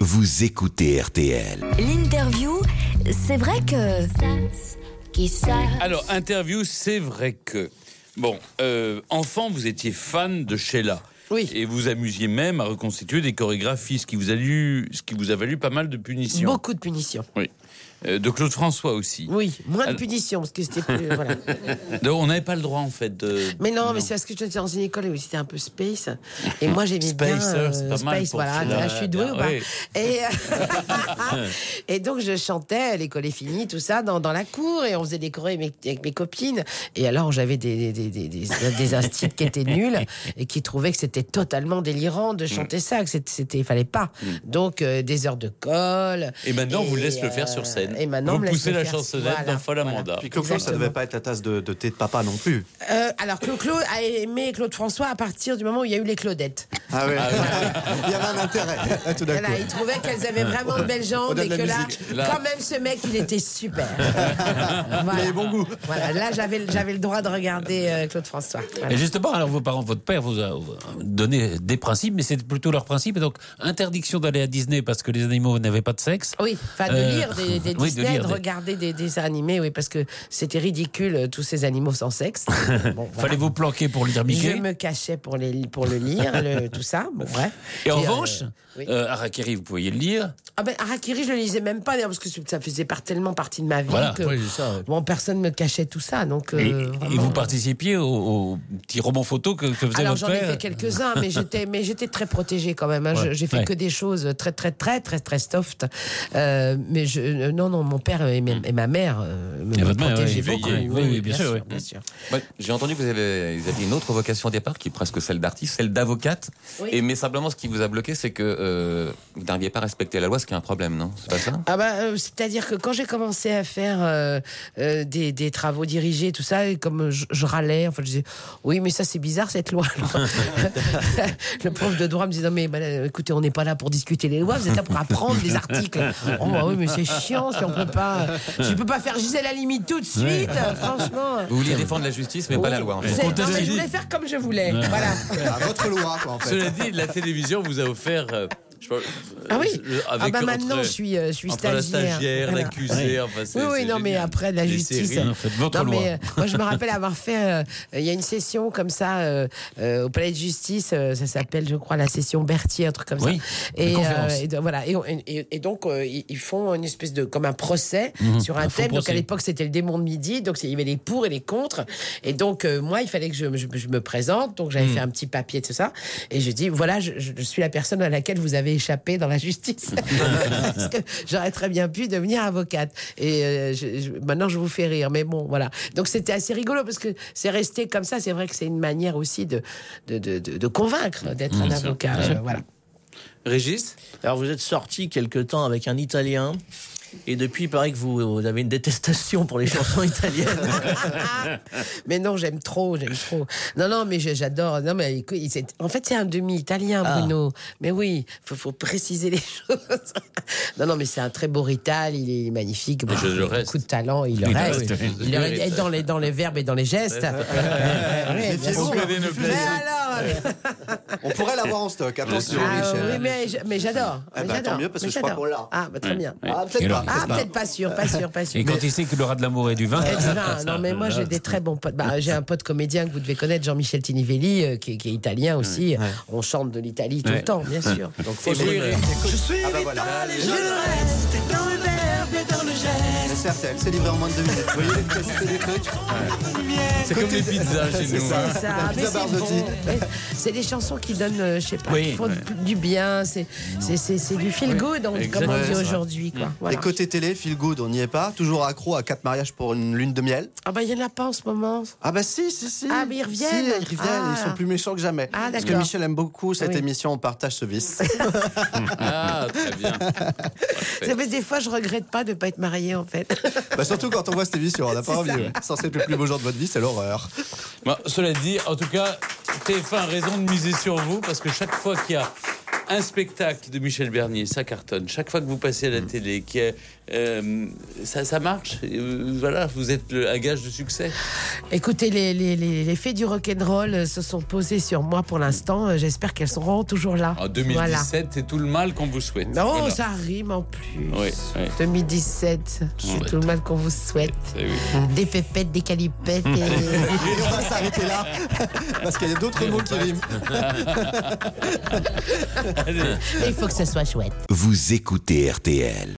vous écoutez RTL. L'interview, c'est vrai que... Alors, interview, c'est vrai que... Bon, enfant, vous étiez fan de Sheila. Oui. Et vous amusiez même à reconstituer des chorégraphies, ce qui vous a valu pas mal de punitions. Beaucoup de punitions. Oui. De Claude François aussi. Oui, moins de punitions, parce que c'était plus... voilà. Donc, on n'avait pas le droit, en fait, de... Mais non, mais c'est parce que j'étais dans une école où c'était un peu space. Et moi, j'aimais bien c'est pas mal space, pour voilà. Sheila. Là, je suis douée ou pas? Oui. Et donc, je chantais, l'école est finie, tout ça, dans la cour, et on faisait des chorés avec mes copines. Et alors, j'avais des instits qui étaient nuls, et qui trouvaient que c'était totalement délirant de chanter ça, que il fallait pas. Donc, des heures de colle. Et maintenant, on vous laisse le faire sur scène. Et maintenant, vous on me laisse poussez le la faire. chansonnette Voilà, dans Folle Amanda. Puis Claude, ça devait pas être la tasse de thé de papa non plus. Alors, Claude a aimé Claude François à partir du moment où il y a eu les Claudettes. Ah oui. Il y avait un intérêt, tout d'un coup. Voilà, il trouvait qu'elles avaient vraiment de belles jambes Au-delà et de la que là, musique. quand même, ce mec, il était super. Il avait bon goût. Voilà, là, j'avais le droit de regarder Claude François. Voilà. Et justement, alors vos parents, votre père vous a donné des principes, mais c'est plutôt leurs principes. Donc, interdiction d'aller à Disney parce que les animaux n'avaient pas de sexe. Oui, enfin de lire des oui, Disney, de lire de regarder des dessins animés, oui, parce que c'était ridicule, tous ces animaux sans sexe. Bon, voilà. Fallait vous planquer pour lire Mickey. Je me cachais pour le lire, tout ça. Bon, bref. Et en Puis, revanche, oui. Harakiri, vous pouviez le lire. Ah ben, Harakiri, je le lisais même pas, parce que ça faisait tellement partie de ma vie Voilà, que oui, c'est ça, ouais. bon, personne me cachait tout ça. Donc, Et vraiment, vous participiez au petit roman photo que faisait alors votre j'en ai père. fait quelques-uns, mais j'étais très protégée quand même. Hein. Ouais. J'ai fait que des choses très soft. Mais non, mon père et ma mère me votre mère, protégeaient oui, beaucoup. veillaient. Oui, bien sûr, oui. bien sûr. Ouais, j'ai entendu que vous aviez une autre vocation au départ, qui est presque celle d'artiste, celle d'avocate. Oui. Mais simplement, ce qui vous a bloqué, c'est que vous n'arriviez pas à respecter la loi, ce qui est un problème, non? C'est pas ça? Ah bah, c'est-à-dire que quand j'ai commencé à faire des travaux dirigés, tout ça, et comme je râlais, en fait, je disais oui, mais ça c'est bizarre cette loi. Le prof de droit me disait non mais écoutez, on n'est pas là pour discuter les lois, vous êtes là pour apprendre les articles. Oh bah oui, mais c'est chiant si on peut pas. Je peux pas faire Gisèle Halimi tout de suite, franchement. Vous vouliez défendre la justice, mais pas la loi, en fait. Non, mais je voulais faire comme je voulais. Voilà. À votre loi, quoi, en fait. Cela dit, la télévision vous a offert... Ah oui. avec Maintenant je suis entre la stagiaire, Voilà. l'accusé, enfin c'est... Oui, c'est non, mais génial. après la Les justice. séries. Faites votre Non, loi. mais, moi, je me rappelle avoir fait. Il y a une session comme ça au Palais de Justice. Ça s'appelle, je crois, la session Berthier, un truc comme Oui, ça. une conférence. Voilà. Et donc, ils font une espèce de. Comme un procès sur un faux thème. Donc, procès. à l'époque, c'était le démon de midi. Donc, il y avait les pour et les contre. Et donc, moi, il fallait que je me présente. Donc, j'avais fait un petit papier, tout ça. Et je dis voilà, je suis la personne à laquelle vous avez échappé dans la justice. Parce que j'aurais très bien pu devenir avocate. Et maintenant, je vous fais rire. Mais bon, voilà. Donc, c'était assez rigolo parce que c'est resté comme ça. C'est vrai que c'est une manière aussi de convaincre d'être un avocat. Voilà. Régis? Alors vous êtes sorti quelque temps avec un Italien et depuis il paraît que vous avez une détestation pour les chansons italiennes. Mais non, j'aime trop. Non, mais j'adore. Non, mais écoute, en fait, c'est un demi-italien, Bruno. Mais oui, faut préciser les choses. Non, mais c'est un très beau rital. Il est magnifique. je le reste. Beaucoup de talent. Il le reste. Il le reste. Et dans les verbes et dans les gestes. Oui, bien sûr. On connaît nos Mais plaisirs. alors On pourrait l'avoir en stock, attention, Ah, Michel. oui, mais j'adore. Eh ben, tant mieux, parce que je crois qu'on l'a. Ah, bah, très bien. Ah, peut-être Et pas. alors, Ah, peut-être pas sûr. Et quand il sait qu'il aura de l'amour et du vin. Et du vin. Non, mais moi, j'ai des très bons potes. Bah, j'ai un pote comédien que vous devez connaître, Jean-Michel Tinivelli, qui est italien aussi. On chante de l'Italie tout le temps, bien sûr. Donc, faut Et vous, aimer. Eric? Ah bah voilà. Je reste dans le verbe et dans le geste. C'est RTL, c'est livré en moins de 2 minutes. Vous voyez les petits des trucs. C'est comme les pizzas chez nous. hein. C'est ça, La mais pizza c'est Barzotti. bon. Ouais, c'est des chansons qui donnent, je sais pas, Oui, qui font du bien. C'est du feel good, comme on dit Exactement. aujourd'hui, quoi. Voilà. Et côté télé, feel good, on n'y est pas. Toujours accro à 4 mariages pour une lune de miel. Ah bah, il y en a pas en ce moment. Ah bah si. Ah, mais ils reviennent. Si, ils reviennent, Ah. ils sont plus méchants que jamais. Ah, Parce que d'accord. Michel aime beaucoup cette Oui. émission, on partage ce vice. Ah, très bien. C'est vrai, des fois, je regrette pas de pas être mariée, en fait. Bah surtout quand on voit cette émission, on n'a pas C'est envie. ça. Ouais. Censé être le plus beau jour de votre vie, c'est l'horreur. Bon, cela dit, en tout cas, TF1 a raison de miser sur vous parce que chaque fois qu'il y a un spectacle de Michel Bernier, ça cartonne. Chaque fois que vous passez à la télé, ça marche. Voilà, vous êtes un gage de succès. Écoutez, les fées du rock'n'roll se sont posées sur moi pour l'instant. J'espère qu'elles seront toujours là. En 2017, Voilà. c'est tout le mal qu'on vous souhaite. Non, Voilà. ça rime en plus. Oui, oui. 2017, c'est tout le mal qu'on vous souhaite. Eh oui. Des pépettes, des calipettes. Et on va s'arrêter là, parce qu'il y a d'autres mots qui riment. Il faut que ce soit chouette. Vous écoutez RTL.